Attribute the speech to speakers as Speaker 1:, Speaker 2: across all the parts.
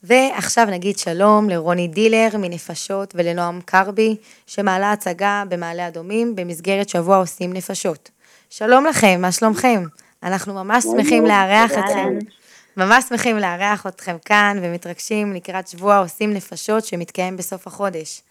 Speaker 1: ועכשיו נגיד שלום לרוני דילר מנפשות ולנועם קרבי, שמעלה הצגה במעלה אדומים במסגרת שבוע עושים נפשות. שלום לכם, מה שלומכם? אנחנו ממש שמחים לארח אתכם. ממש שמחים לארח אתכם כאן ומתרגשים לקראת שבוע עושים נפשות שמתקיים בסוף החודש.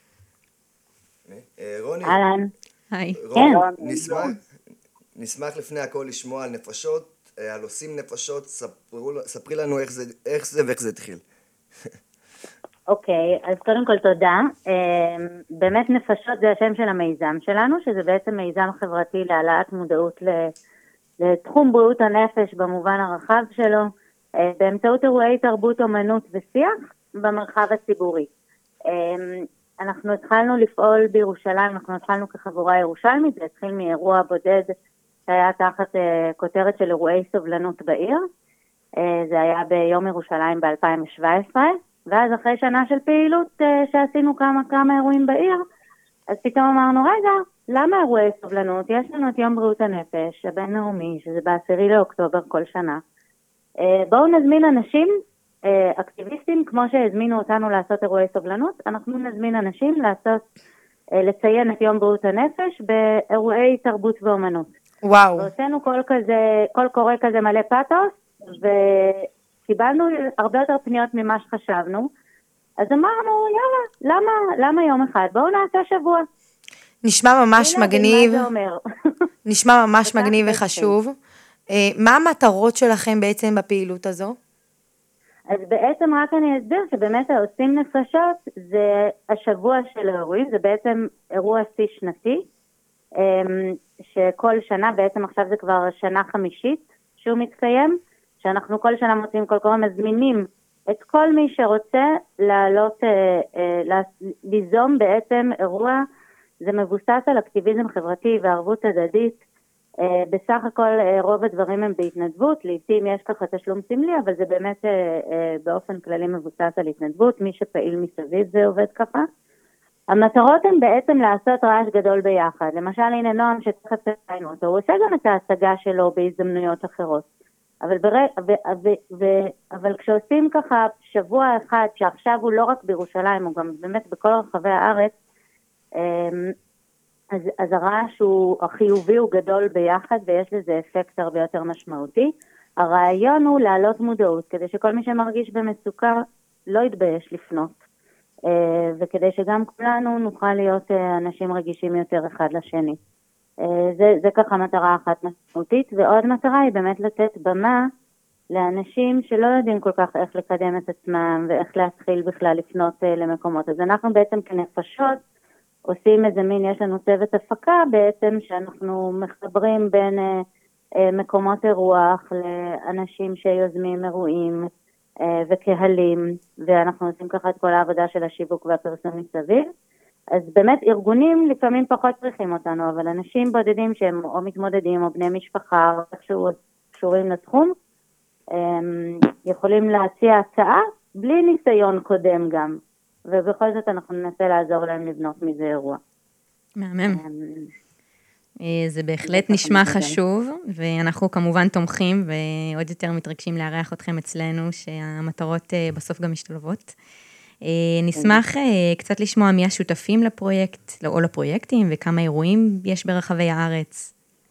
Speaker 2: רוני,
Speaker 3: אהלן.
Speaker 4: היי.
Speaker 2: רוני, נשמח לפני הכל לשמוע על נפשות, על עושים נפשות, ספרי לנו איך זה ואיך זה התחיל.
Speaker 3: אוקיי, אז קודם כל תודה. באמת נפשות זה השם של המיזם שלנו, שזה בעצם מיזם חברתי להעלאת מודעות לתחום בריאות הנפש במובן הרחב שלו, באמצעות אירועי תרבות, אומנות ושיח במרחב הציבורי. אנחנו התחלנו לפעול בירושלים, אנחנו התחלנו כחבורה ירושלמית, זה התחיל מאירוע בודד שהיה תחת כותרת של אירועי סובלנות בעיר, זה היה ביום ירושלים ב-2017, ואז אחרי שנה של פעילות שעשינו כמה אירועים בעיר, אז פתאום אמרנו, רגע, למה אירועי סובלנות? יש לנו את יום בריאות הנפש הבינלאומי, שזה ב10 לאוקטובר כל שנה. בואו נזמין אנשים, אקטיביסטים, כמו שהזמינו אותנו לעשות אירועי סובלנות, אנחנו נזמין אנשים לציין את יום בריאות הנפש באירועי תרבות ואומנות.
Speaker 1: וואו.
Speaker 3: ועשינו קול קורא כזה מלא פאתוס, וקיבלנו הרבה יותר פניות ממה שחשבנו, אז אמרנו, יאללה, למה יום אחד? בואו נעשה שבוע.
Speaker 1: נשמע ממש מגניב.
Speaker 3: מה זה אומר?
Speaker 1: נשמע ממש מגניב וחשוב. מה המטרות שלכם בעצם בפעילות הזו?
Speaker 3: אז בעצם רק אני אסביר שבאמת העושים נפשות זה השבוע של האירועים, זה בעצם אירוע שיא שנתי, שכל שנה, בעצם עכשיו זה כבר שנה חמישית שהוא מתקיים, שאנחנו כל שנה מוצאים כל קורא מזמינים את כל מי שרוצה לעלות, ליזום בעצם אירוע, זה מבוסס על אקטיביזם חברתי וערבות הדדית, בסך הכל רוב הדברים הם בהתנדבות, לעתים יש ככה תשלום סמלי, אבל זה באמת באופן כללי מבוסס על התנדבות, מי שפעיל מסביב זה עובד ככה. המטרות הן בעצם לעשות רעש גדול ביחד, למשל הנה נועם שתכף תראינו אותו, הוא עושה גם את ההצגה שלו בהזדמנויות אחרות, אבל כשעושים ככה שבוע אחד שעכשיו הוא לא רק בירושלים, הוא גם באמת בכל רחבי הארץ, אז הרעש החיובי הוא גדול ביחד ויש לזה אפקט הרבה יותר משמעותי. הרעיון הוא להעלות מודעות כדי שכל מי שמרגיש במצוקה לא יתבייש לפנות, וכדי שגם כולנו נוכל להיות אנשים רגישים יותר אחד לשני. זה ככה מטרה אחת משמעותית, ועוד מטרה היא באמת לתת במה לאנשים שלא יודעים כל כך איך לקדם את עצמם ואיך להתחיל בכלל לפנות למקומות. אז אנחנו בעצם כנפשות עושים איזה מין, יש לנו צוות הפקה בעצם שאנחנו מחברים בין מקומות אירוח לאנשים שיוזמים אירועים וקהלים, ואנחנו עושים ככה את כל העבודה של השיווק והפרסום מסביב. אז באמת ארגונים לפעמים פחות צריכים אותנו, אבל אנשים בודדים שהם או מתמודדים או בני משפחה או איכשהו קשורים לתחום, יכולים להציע הצעה בלי ניסיון קודם גם. ובכל זאת אנחנו ננסה לעזור להם לבנות מזה אירוע.
Speaker 4: מהמם. זה בהחלט נשמע חשוב, ואנחנו כמובן תומכים ועוד יותר מתרגשים לארח אתכם אצלנו, שהמטרות בסוף גם משתלבות. נשמח קצת לשמוע מי השותפים לפרויקט, או לפרויקטים, וכמה אירועים יש ברחבי הארץ.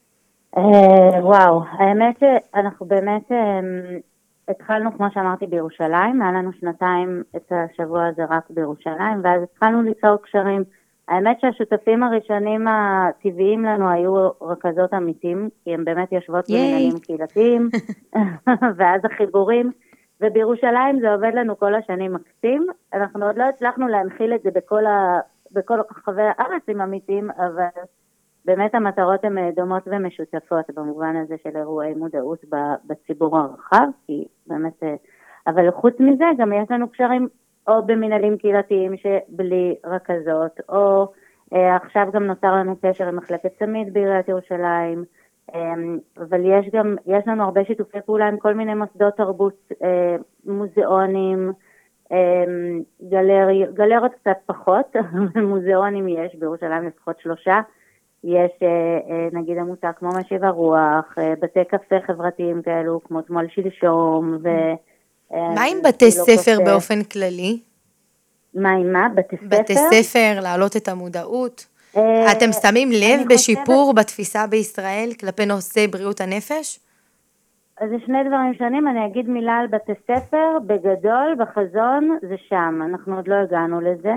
Speaker 3: וואו, האמת שאנחנו באמת התחלנו, כמו שאמרתי, בירושלים, היה לנו שנתיים את השבוע הזה רק בירושלים, ואז התחלנו ליצור קשרים. האמת שהשותפים הראשונים הטבעיים לנו היו רכזות עמיתים, כי הם באמת יושבות במנהלים קהילתיים, ואז החיבורים, ובירושלים זה עובד לנו כל השנים מקסים. אנחנו עוד לא הצלחנו להנחיל את זה בכל רחבי הארץ עם עמיתים, אבל באמת המטרות הן דומות ומשותפות במובן הזה של אירועי מודעות בציבור הרחב, כי באמת, אבל חוץ מזה גם יש לנו קשרים או במנהלים קהילתיים שבלי רכזות, או עכשיו גם נוצר לנו קשר עם מחלקת צמיד בעיריית ירושלים, אבל יש לנו הרבה שיתופי פעולה עם כל מיני מוסדות תרבות, מוזיאונים, גלריות קצת פחות, מוזיאונים יש בירושלים לפחות 3, יש נגיד עמותה כמו משיב הרוח, בתי קפה חברתיים כאלו כמו תמול שלשום,
Speaker 1: מה עם בתי ספר באופן כללי?
Speaker 3: מה עם מה? בתי ספר?
Speaker 1: בתי ספר, להעלות את המודעות. אתם שמים לב בשיפור בתפיסה בישראל כלפי נושא בריאות הנפש?
Speaker 3: אז זה שני דברים שונים, אני אגיד מילה על בתי ספר, בגדול, בחזון, זה שם, אנחנו עוד לא הגענו לזה.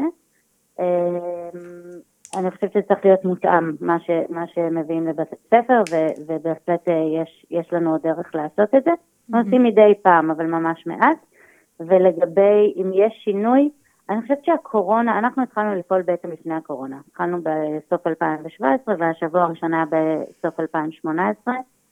Speaker 3: אני חושבת שצריך להיות מותאם מה שמביאים לבתי ספר, ובהחלט יש לנו עוד דרך לעשות את זה. אנחנו עושים מדי פעם, אבל ממש מעט. ולגבי אם יש שינוי, אני חושבת שהקורונה, אנחנו התחלנו לפעול בעצם לפני הקורונה. התחלנו בסוף 2017, והשבוע הראשון היה בסוף 2018.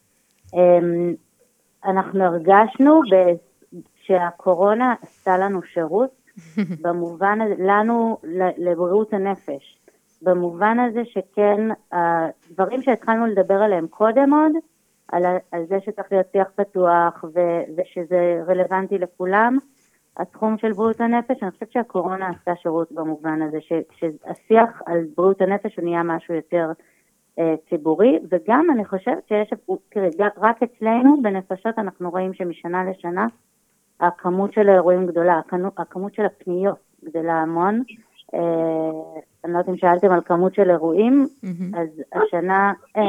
Speaker 3: אנחנו הרגשנו שהקורונה עשתה לנו שירות, במובן הזה, לנו, לבריאות הנפש. במובן הזה שכן, הדברים שהתחלנו לדבר עליהם קודם עוד, על זה שצריך להיות שיח פתוח, ושזה רלוונטי לכולם, התחום של בריאות הנפש, אני חושבת שהקורונה עשתה שירות במובן הזה, שהשיח על בריאות הנפש הוא נהיה משהו יותר ציבורי, וגם אני חושבת שיש, רק אצלנו בנפשות אנחנו רואים שמשנה לשנה, הכמות של האירועים גדולה, הכמות של הפניות גדלה המון, אני לא יודעת אם שאלתם על כמות של אירועים, אז השנה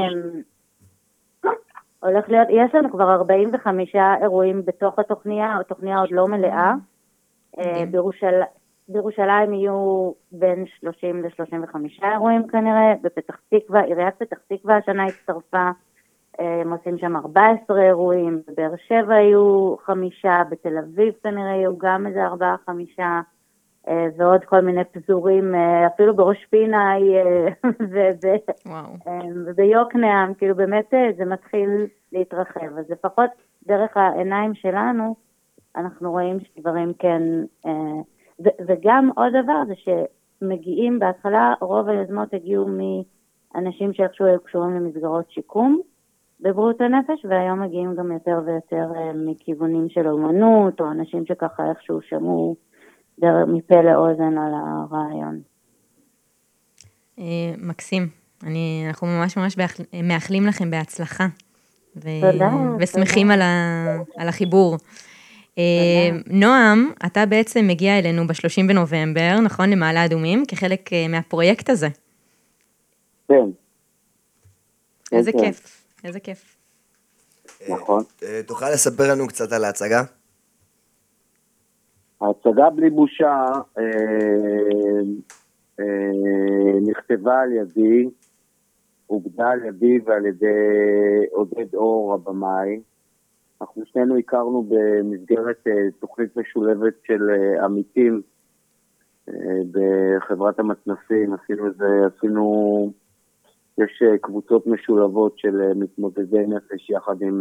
Speaker 3: הולך להיות, יש לנו כבר 45 אירועים בתוך התוכניה, התוכניה עוד לא מלאה, בירושלים יהיו בין 30 ל-35 אירועים כנראה, בפתח תקווה, עיריית פתח תקווה השנה הצטרפה, הם עושים שם 14 אירועים, בבאר שבע יהיו 5, בתל אביב כנראה יהיו גם איזה 4-5, ועוד כל מיני פזורים, אפילו בראש פינה וביוקנעם, כאילו באמת זה מתחיל להתרחב, אז לפחות דרך העיניים שלנו, אנחנו רואים שדברים כן, וגם עוד דבר זה שמגיעים בהתחלה, רוב היוזמות הגיעו מאנשים שאיכשהו היו קשורים למסגרות שיקום בבריאות הנפש, והיום מגיעים גם יותר ויותר מכיוונים של אומנות, או אנשים שככה איכשהו שמעו מפה לאוזן על הרעיון.
Speaker 4: מקסים, אנחנו ממש מאחלים לכם בהצלחה, ושמחים על החיבור. נועם, אתה בעצם מגיע אלינו ב-30 בנובמבר, נכון? למעלה אדומים, כחלק מהפרויקט הזה.
Speaker 5: כן.
Speaker 4: איזה כיף, איזה כיף.
Speaker 5: נכון.
Speaker 2: תוכל לספר לנו קצת על ההצגה?
Speaker 5: ההצגה בלי בושה נכתבה על ידי, הוגדה על ידי ועל ידי עודד אור הבמאי. אנחנו שנינו הכרנו במסגרת תוכנית משולבת של עמיתים בחברת המתנסים. יש קבוצות משולבות של מתמודדי נפש יחד עם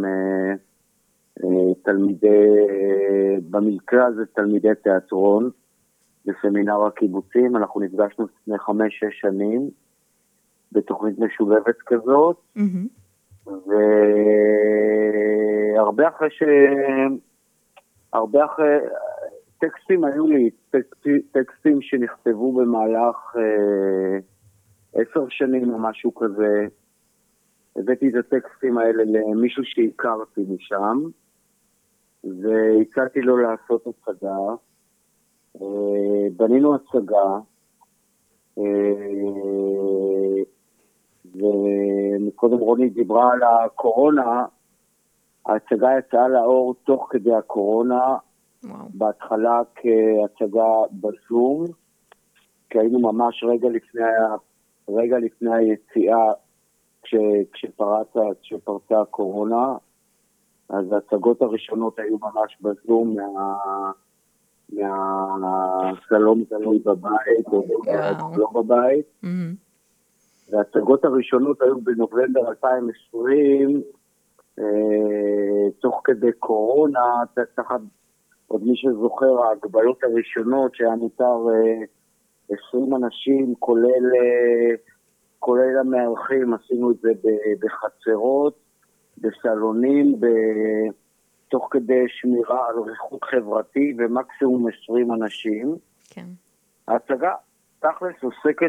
Speaker 5: תלמידי, במקרה הזה תלמידי תיאטרון בסמינר הקיבוצים. אנחנו נפגשנו לפני 5-6 שנים בתוכנית משולבת כזאת, והרבה אחרי טקסטים היו לי, טקסטים שנכתבו במהלך 10 שנים או משהו כזה. הבאתי את הטקסטים האלה למישהו שהכרתי משם, והצעתי לו לעשות הצגה. בנינו הצגה, ומקודם רוני דיברה על הקורונה. ההצגה יצאה לאור תוך כדי הקורונה, בהתחלה כהצגה בזום, כי היינו ממש רגע לפני היציאה, כשפרצה הקורונה, אז ההצגות הראשונות היו ממש בזום מהסלון בבית, או לא בבית. וההצגות הראשונות היו בנובמבר 2020, תוך כדי קורונה, תחת, עוד מי שזוכר, ההגבלות הראשונות שהיה מותר 20 אנשים, כולל המארחים, עשינו את זה בחצרות, בסלונים, תוך כדי שמירה על ריחוק חברתי, ומקסימום 20 אנשים.
Speaker 4: כן.
Speaker 5: ההצגה תכלס עוסקת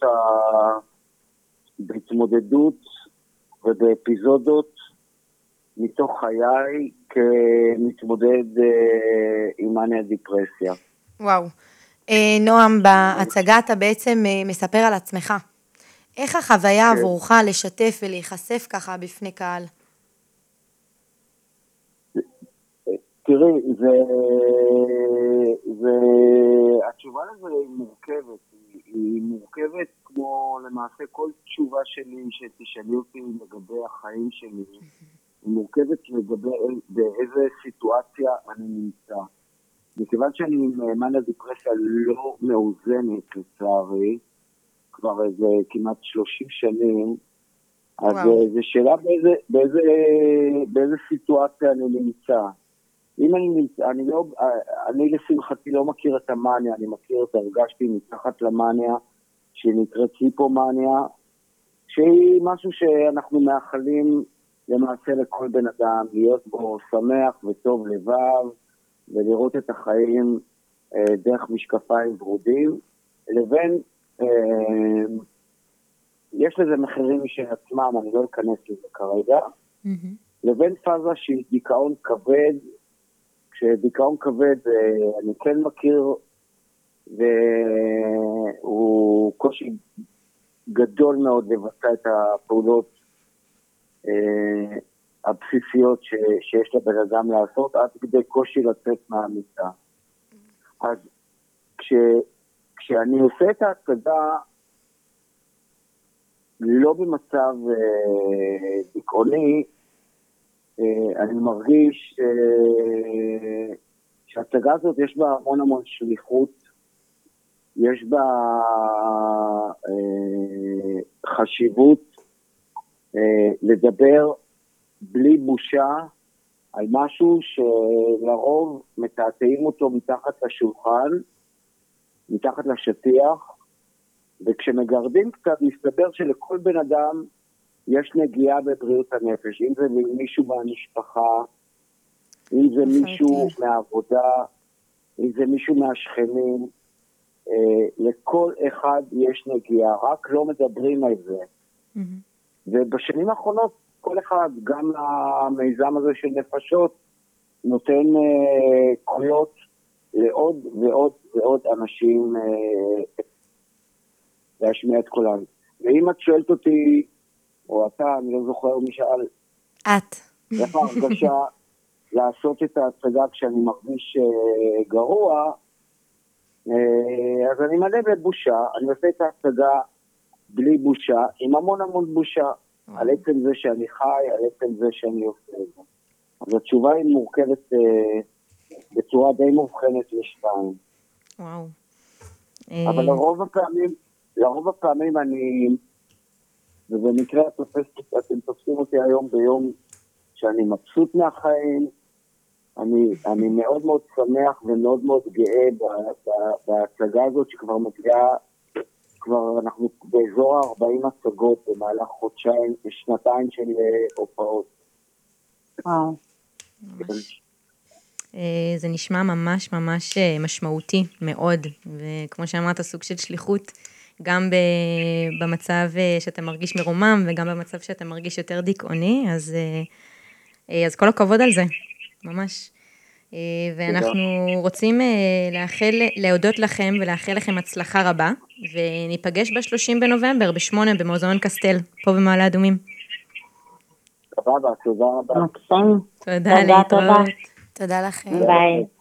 Speaker 5: בהתמודדות ובאפיזודות מתוך חיי כמתמודד עם מאניה דיפרסיה.
Speaker 1: וואו. נועם, בהצגה אתה בעצם מספר על עצמך. איך החוויה עבורך לשתף ולהיחשף ככה בפני קהל?
Speaker 5: תראי, התשובה לזה היא מורכבת. היא מורכבת כמו למעשה כל תשובה שלי שתשאלי אותי לגבי החיים שלי. היא מורכבת לגבי באיזה סיטואציה אני נמצא. מכיוון שאני עם מאניה דיפרסיה לא מאוזנת לצערי, כבר איזה כמעט 30 שנים, אז זו שאלה באיזה סיטואציה אני נמצא. אם אני לשמחתי לא מכיר את המאניה, אני מכיר את הרגשתי מתחת למאניה, שהיא נקראת היפומאניה, שהיא משהו שאנחנו מאחלים למעשה לכל בן אדם, להיות בו שמח וטוב לבב, ולראות את החיים דרך משקפיים ורודים, לבין, יש לזה מחירים משל עצמם, אני לא אכנס לזה כרגע, לבין פאזה שהיא דיכאון כבד, כשדיכאון כבד אני כן מכיר, והוא קושי גדול מאוד לבצע את הפעולות הבסיסיות שיש לבן אדם לעשות, עד כדי קושי לצאת מהמיטה. אז כשאני עושה את ההצגה, לא במצב דיכאוני, אני מרגיש שההצגה הזאת יש בה המון שליחות, יש בה חשיבות לדבר בלי בושה על משהו שלרוב מתעתעים אותו מתחת לשולחן, מתחת לשטיח, וכשמגרדים קצת מסתבר שלכל בן אדם יש נגיעה בבריאות הנפש, אם זה מישהו מהמשפחה, אם זה מישהו מהעבודה, אם זה מישהו מהשכנים, לכל אחד יש נגיעה, רק לא מדברים על זה. ובשנים האחרונות כל אחד, גם המיזם הזה של נפשות, נותן קולות לעוד ועוד ועוד אנשים להשמיע את קולם. ואם את שואלת אותי, או אתה, אני לא זוכר מי שאל,
Speaker 1: את.
Speaker 5: איך ההרגשה לעשות את ההצגה כשאני מרגיש גרוע, אז אני מלא בבושה, אני עושה את ההצגה בלי בושה, עם המון בושה, על עצם זה שאני חי, על עצם זה שאני עושה את זה. אז התשובה היא מורכבת בצורה די מובחנת לשתיים.
Speaker 4: וואו.
Speaker 5: אבל לרוב הפעמים אני, ובמקרה אתם תופסים אותי היום ביום שאני מבסוט מהחיים, אני מאוד שמח ומאוד גאה בהצגה הזאת שכבר מגיעה, כבר אנחנו באזור 40 הצגות במהלך חודשיים, שנתיים של הופעות.
Speaker 3: וואו.
Speaker 4: זה נשמע ממש משמעותי מאוד, וכמו שאמרת, סוג של שליחות, גם במצב שאתה מרגיש מרומם, וגם במצב שאתה מרגיש יותר דיכאוני, אז כל הכבוד על זה, ממש. ואנחנו רוצים להודות לכם ולאחל לכם הצלחה רבה, וניפגש ב-30 בנובמבר, ב-8 במוזיאון קסטל, פה במעלה אדומים.
Speaker 5: תודה רבה.
Speaker 4: תודה להתראות.
Speaker 1: תודה לכם.
Speaker 3: ביי.